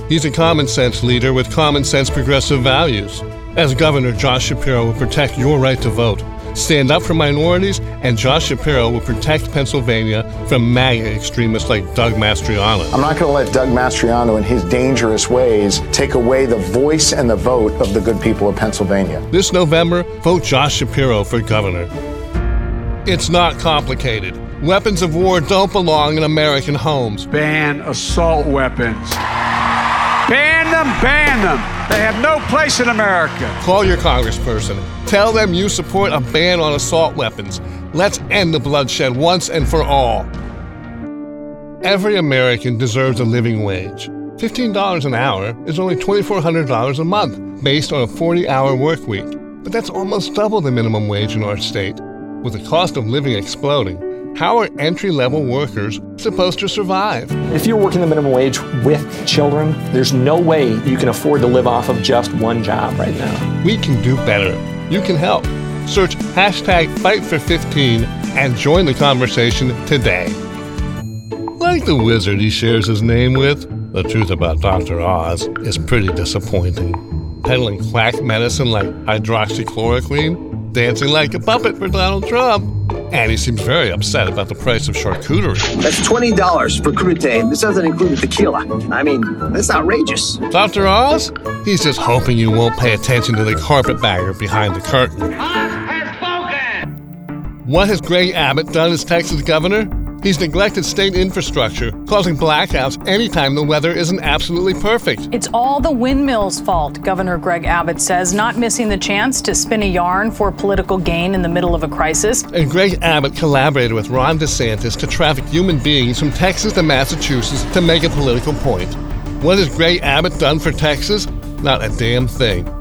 He's a common sense leader with common sense progressive values. As governor, Josh Shapiro will protect your right to vote, stand up for minorities, and Josh Shapiro will protect Pennsylvania from MAGA extremists like Doug Mastriano. I'm not going to let Doug Mastriano and his dangerous ways take away the voice and the vote of the good people of Pennsylvania. This November, vote Josh Shapiro for governor. It's not complicated. Weapons of war don't belong in American homes. Ban assault weapons. Ban them, ban them. They have no place in America. Call your congressperson. Tell them you support a ban on assault weapons. Let's end the bloodshed once and for all. Every American deserves a living wage. $15 an hour is only $2,400 a month, based on a 40-hour work week. But that's almost double the minimum wage in our state. With the cost of living exploding, how are entry-level workers supposed to survive? If you're working the minimum wage with children, there's no way you can afford to live off of just one job right now. We can do better. You can help. Search #FightFor15 and join the conversation today. Like the wizard he shares his name with, the truth about Dr. Oz is pretty disappointing. Peddling quack medicine like hydroxychloroquine, dancing like a puppet for Donald Trump. And he seems very upset about the price of charcuterie. That's $20 for crudité. This doesn't include the tequila. I mean, that's outrageous. Dr. Oz? He's just hoping you won't pay attention to the carpetbagger behind the curtain. Oz has spoken! What has Greg Abbott done as Texas governor? He's neglected state infrastructure, causing blackouts anytime the weather isn't absolutely perfect. It's all the windmills' fault, Governor Greg Abbott says, not missing the chance to spin a yarn for political gain in the middle of a crisis. And Greg Abbott collaborated with Ron DeSantis to traffic human beings from Texas to Massachusetts to make a political point. What has Greg Abbott done for Texas? Not a damn thing.